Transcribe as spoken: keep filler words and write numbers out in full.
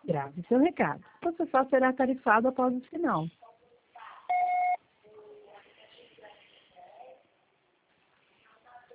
Grave seu recado. Você só será tarifado após o sinal.